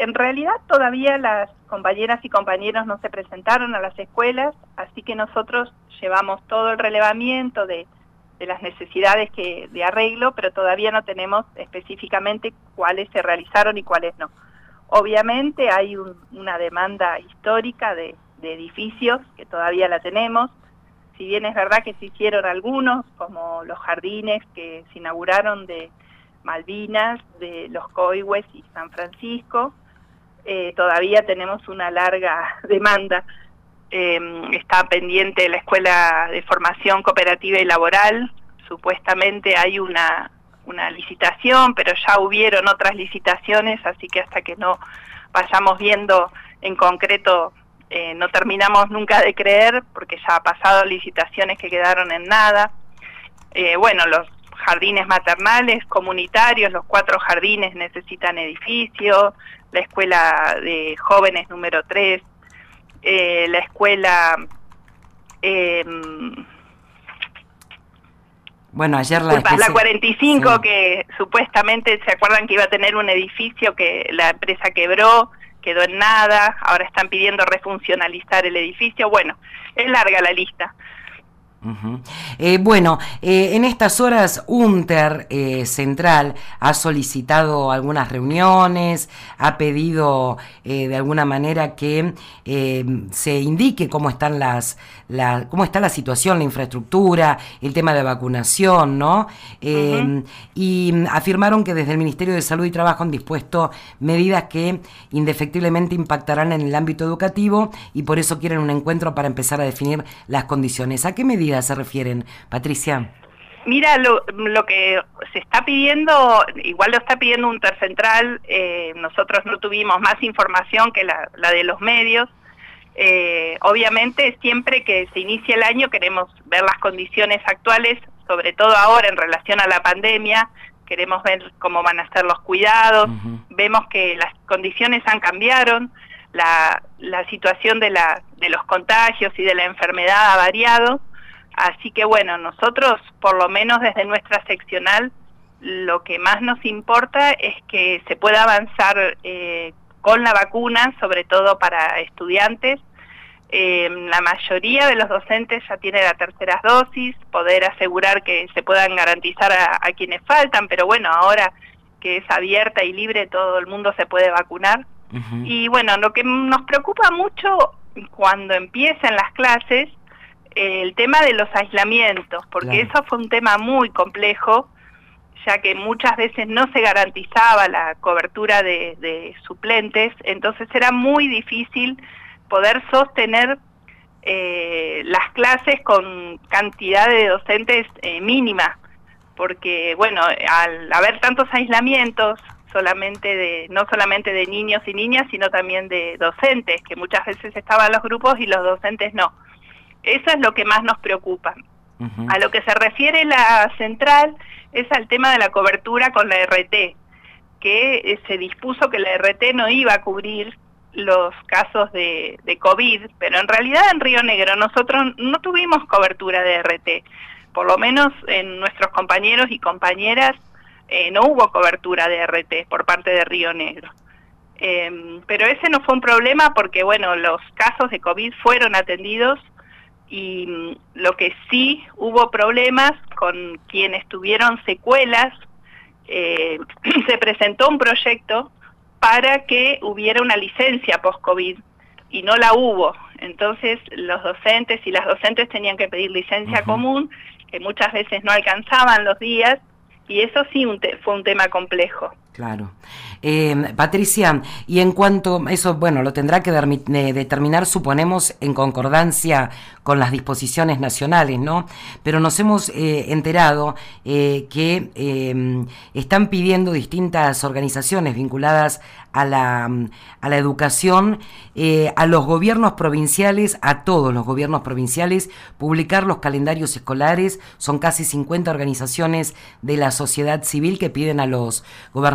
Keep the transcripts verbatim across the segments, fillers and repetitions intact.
en realidad todavía las compañeras y compañeros no se presentaron a las escuelas, así que nosotros llevamos todo el relevamiento de, de las necesidades que, de arreglo, pero todavía no tenemos específicamente cuáles se realizaron y cuáles no. Obviamente hay un, una demanda histórica de, de edificios que todavía la tenemos. Si bien es verdad que se hicieron algunos, como los jardines que se inauguraron de Malvinas, de Los Coihues y San Francisco, eh, todavía tenemos una larga demanda. Eh, está pendiente la Escuela de Formación Cooperativa y Laboral, supuestamente hay una, una licitación, pero ya hubieron otras licitaciones, así que hasta que no vayamos viendo en concreto, eh, no terminamos nunca de creer, porque ya ha pasado licitaciones que quedaron en nada. Eh, bueno, los jardines maternales, comunitarios, los cuatro jardines necesitan edificio, la escuela de jóvenes número tres, eh, la escuela... Eh, bueno, ayer la... Disculpa, la cuarenta y cinco, sí, que supuestamente, ¿se acuerdan que iba a tener un edificio que la empresa quebró, quedó en nada, ahora están pidiendo refuncionalizar el edificio? Bueno, es larga la lista. Uh-huh. Eh, bueno, eh, en estas horas UNTER eh, Central ha solicitado algunas reuniones, ha pedido eh, de alguna manera que eh, se indique cómo están las, la, cómo está la situación, la infraestructura, el tema de vacunación, ¿no? Eh, uh-huh. Y afirmaron que desde el Ministerio de Salud y Trabajo han dispuesto medidas que indefectiblemente impactarán en el ámbito educativo y por eso quieren un encuentro para empezar a definir las condiciones. ¿A qué medidas se refieren, Patricia? Mira, lo, lo que se está pidiendo, igual lo está pidiendo UNTER Central, eh, nosotros no tuvimos más información que la, la de los medios. Eh, obviamente siempre que se inicia el año queremos ver las condiciones actuales, sobre todo ahora en relación a la pandemia, queremos ver cómo van a ser los cuidados, uh-huh. Vemos que las condiciones han cambiado, la, la situación de, la, de los contagios y de la enfermedad ha variado. Así que bueno, nosotros, por lo menos desde nuestra seccional, lo que más nos importa es que se pueda avanzar eh, con la vacuna, sobre todo para estudiantes. Eh, la mayoría de los docentes ya tiene la tercera dosis, poder asegurar que se puedan garantizar a, a quienes faltan, pero bueno, ahora que es abierta y libre, todo el mundo se puede vacunar. Uh-huh. Y bueno, lo que nos preocupa mucho cuando empiecen las clases, el tema de los aislamientos, porque claro, eso fue un tema muy complejo, ya que muchas veces no se garantizaba la cobertura de, de suplentes, entonces era muy difícil poder sostener eh, las clases con cantidad de docentes eh, mínima, porque bueno, al haber tantos aislamientos, solamente de no solamente de niños y niñas, sino también de docentes, que muchas veces estaban los grupos y los docentes no. Eso es lo que más nos preocupa. Uh-huh. A lo que se refiere la central es al tema de la cobertura con la R T, que eh, se dispuso que la R T no iba a cubrir los casos de, de COVID, pero en realidad en Río Negro nosotros no tuvimos cobertura de R T, por lo menos en nuestros compañeros y compañeras eh, no hubo cobertura de R T por parte de Río Negro. Eh, pero ese no fue un problema porque bueno, los casos de COVID fueron atendidos. Y lo que sí hubo problemas con quienes tuvieron secuelas, eh, se presentó un proyecto para que hubiera una licencia post-COVID y no la hubo. Entonces los docentes y las docentes tenían que pedir licencia uh-huh. común, que muchas veces no alcanzaban los días, y eso sí un te- fue un tema complejo. Claro. Eh, Patricia, y en cuanto, eso, bueno, lo tendrá que dermi- eh, determinar, suponemos, en concordancia con las disposiciones nacionales, ¿no? Pero nos hemos eh, enterado eh, que eh, están pidiendo distintas organizaciones vinculadas a la, a la educación, eh, a los gobiernos provinciales, a todos los gobiernos provinciales, publicar los calendarios escolares. Son casi cincuenta organizaciones de la sociedad civil que piden a los gobernadores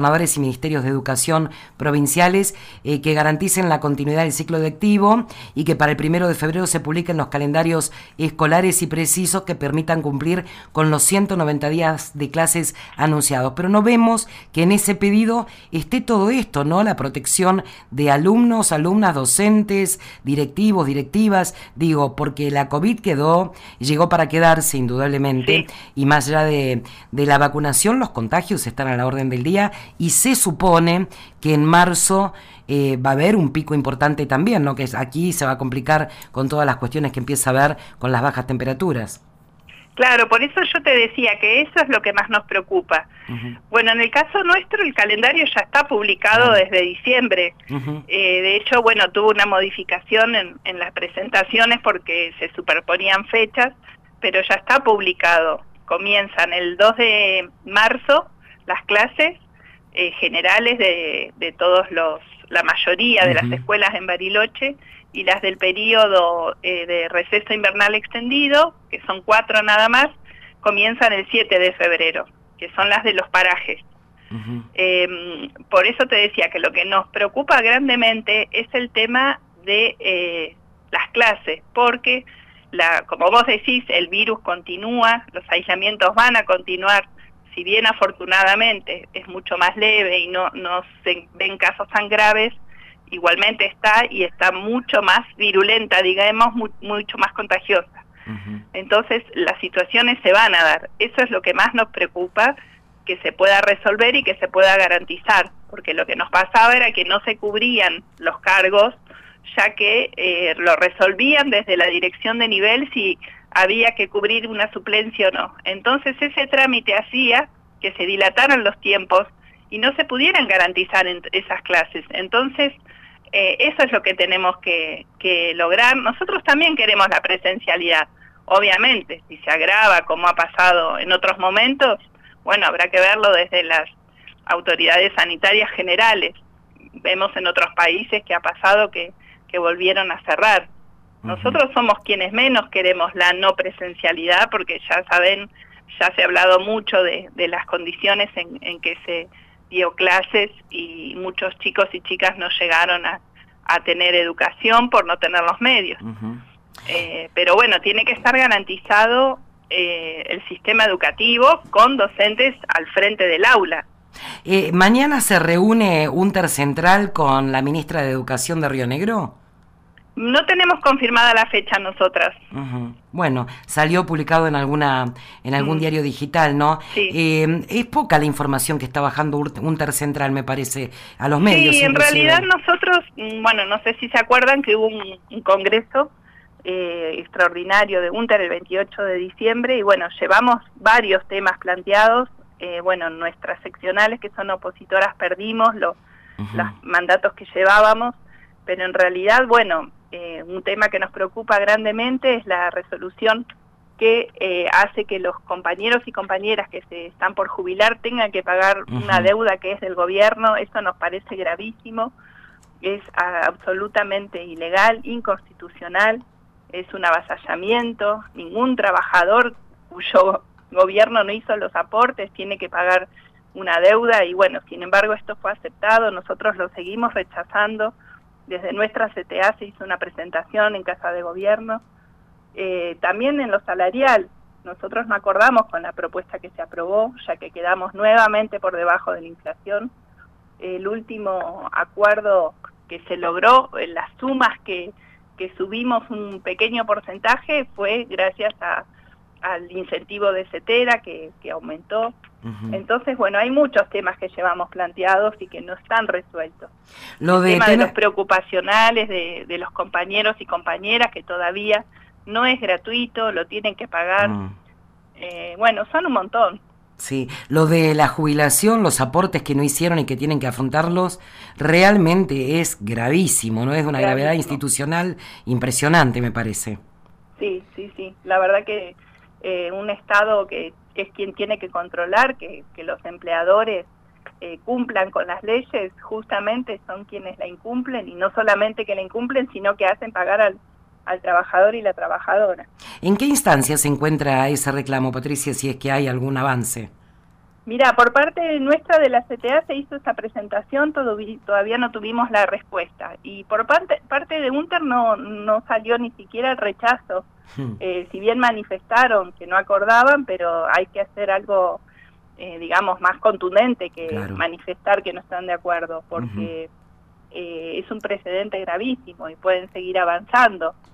gobernadores y ministerios de educación provinciales eh, que garanticen la continuidad del ciclo lectivo y que para el primero de febrero se publiquen los calendarios escolares y precisos que permitan cumplir con los ciento noventa días de clases anunciados. Pero no vemos que en ese pedido esté todo esto, ¿no? La protección de alumnos, alumnas, docentes, directivos, directivas, digo, porque la COVID quedó, llegó para quedarse indudablemente, sí. Y más allá de, de la vacunación, los contagios están a la orden del día y se supone que en marzo eh, va a haber un pico importante también, ¿no? Que es, aquí se va a complicar con todas las cuestiones que empieza a haber con las bajas temperaturas. Claro, por eso yo te decía que eso es lo que más nos preocupa. Uh-huh. Bueno, en el caso nuestro el calendario ya está publicado uh-huh. desde diciembre. Uh-huh. Eh, de hecho, bueno, tuvo una modificación en, en las presentaciones porque se superponían fechas, pero ya está publicado. Comienzan el dos de marzo las clases eh, generales de, de todos los, la mayoría de uh-huh. las escuelas en Bariloche, y las del periodo eh, de receso invernal extendido, que son cuatro nada más, comienzan el siete de febrero, que son las de los parajes. Uh-huh. Eh, por eso te decía que lo que nos preocupa grandemente es el tema de eh, las clases, porque, la, como vos decís, el virus continúa, los aislamientos van a continuar, si bien afortunadamente es mucho más leve y no, no se ven casos tan graves, igualmente está y está mucho más virulenta, digamos, mu mucho más contagiosa. Uh-huh. Entonces las situaciones se van a dar. Eso es lo que más nos preocupa, que se pueda resolver y que se pueda garantizar, porque lo que nos pasaba era que no se cubrían los cargos, ya que eh, lo resolvían desde la dirección de nivel si había que cubrir una suplencia o no. Entonces ese trámite hacía que se dilataran los tiempos y no se pudieran garantizar en esas clases. Entonces, eh, eso es lo que tenemos que, que lograr. Nosotros también queremos la presencialidad. Obviamente, si se agrava, como ha pasado en otros momentos, bueno, habrá que verlo desde las autoridades sanitarias generales. Vemos en otros países que ha pasado que, que volvieron a cerrar. Nosotros uh-huh. somos quienes menos queremos la no presencialidad, porque ya saben, ya se ha hablado mucho de, de las condiciones en, en que se dio clases y muchos chicos y chicas no llegaron a, a tener educación por no tener los medios. Uh-huh. eh, pero bueno, tiene que estar garantizado eh, el sistema educativo con docentes al frente del aula. Eh, ¿Mañana se reúne UNTER Central con la ministra de Educación de Río Negro? No tenemos confirmada la fecha nosotras. Uh-huh. Bueno, salió publicado en alguna en algún mm. diario digital, ¿no? Sí. Eh, es poca la información que está bajando UNTER Central, me parece, a los medios. Sí, en inclusive. realidad nosotros, bueno, no sé si se acuerdan que hubo un, un congreso eh, extraordinario de UNTER el veintiocho de diciembre y bueno, llevamos varios temas planteados. Eh, bueno, nuestras seccionales que son opositoras perdimos lo, uh-huh. los mandatos que llevábamos, pero en realidad, bueno, Eh, un tema que nos preocupa grandemente es la resolución que eh, hace que los compañeros y compañeras que se están por jubilar tengan que pagar uh-huh. una deuda que es del gobierno. Eso nos parece gravísimo, es a, absolutamente ilegal, inconstitucional, es un avasallamiento. Ningún trabajador cuyo gobierno no hizo los aportes tiene que pagar una deuda y bueno, sin embargo esto fue aceptado, nosotros lo seguimos rechazando. Desde nuestra C T A se hizo una presentación en Casa de Gobierno. Eh, también en lo salarial, nosotros no acordamos con la propuesta que se aprobó, ya que quedamos nuevamente por debajo de la inflación. El último acuerdo que se logró, en las sumas que, que subimos un pequeño porcentaje, fue gracias a, al incentivo de CETERA que, que aumentó. Uh-huh. Entonces, bueno, hay muchos temas que llevamos planteados y que no están resueltos. Lo de El tema ten... de los preocupacionales de, de los compañeros y compañeras, que todavía no es gratuito, lo tienen que pagar. Uh-huh. Eh, bueno, son un montón. Sí, lo de la jubilación, los aportes que no hicieron y que tienen que afrontarlos, realmente es gravísimo, ¿no? Es de una gravísimo. gravedad institucional impresionante, me parece. Sí, sí, sí. La verdad que eh, un Estado que que es quien tiene que controlar que, que los empleadores eh, cumplan con las leyes, justamente son quienes la incumplen, y no solamente que la incumplen, sino que hacen pagar al, al trabajador y la trabajadora. ¿En qué instancia se encuentra ese reclamo, Patricia, si es que hay algún avance? Mira, por parte nuestra de la C T A se hizo esta presentación, todavía no tuvimos la respuesta. Y por parte, parte de UNTER no, no salió ni siquiera el rechazo. Hmm. Eh, si bien manifestaron que no acordaban, pero hay que hacer algo, eh, digamos, más contundente que claro. manifestar que no están de acuerdo, porque uh-huh. eh, es un precedente gravísimo y pueden seguir avanzando.